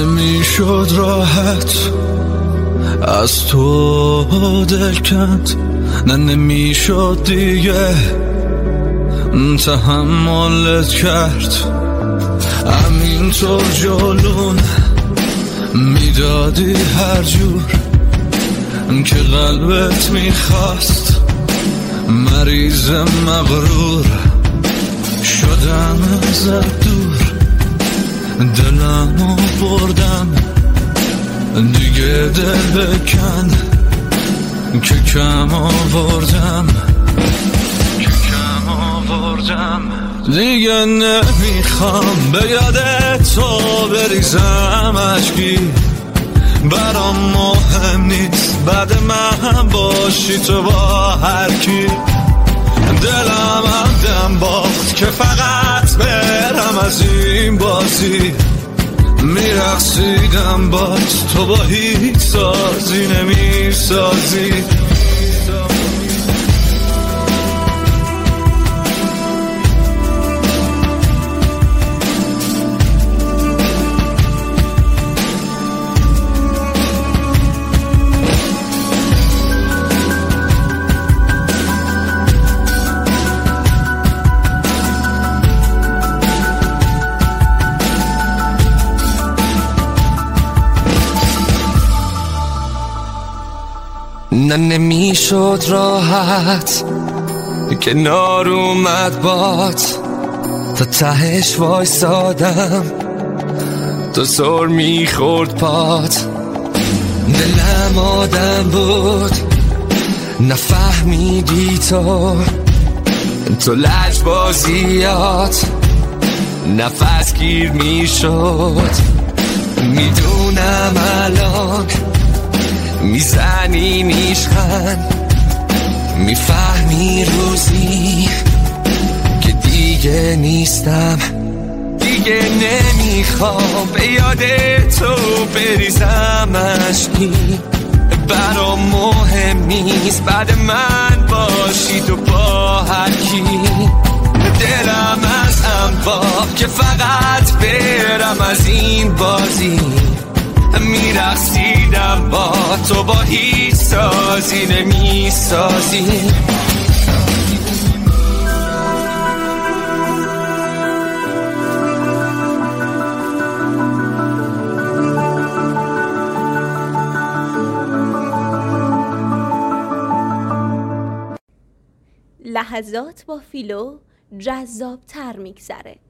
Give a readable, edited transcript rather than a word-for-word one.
نمیشد راحت از تو دل کند، نه نمیشد دیگه تحملت کرد. همینطور جلون میدادی هر جور که قلبت میخواست. مریض مغرور شدم ازت دور، دلمو بردم دیگه دل بکن که کم آوردم دیگه نمیخوام به یاد تو بریزم اشکی. برام مهم نیست بعد من باشی تو با هر کی. دلم هم دم باخت که فقط برم از این بازی. میرقصیدم باز تو با هیچ سازی نمیسازی. نه نمیشد راحت کنار اومد بات، تا تهش وایسادم تو سر میخورد پات. دلم آدم بود نفهمیدی تو لجبازیات نفس گیر میشد. میدونم الان میزنی نیشخند، میفهمی روزی که دیگه نیستم. دیگه نمیخوام به یاد تو بریزم اشکی. برام مهم نیست بعد من باشی تو با هر کی. دلم از انباخت که فقط برم از این بازی. میرقصیدم با تو با هیچ سازی نمیسازی. لحظات با فیلو جذاب تر میگذره.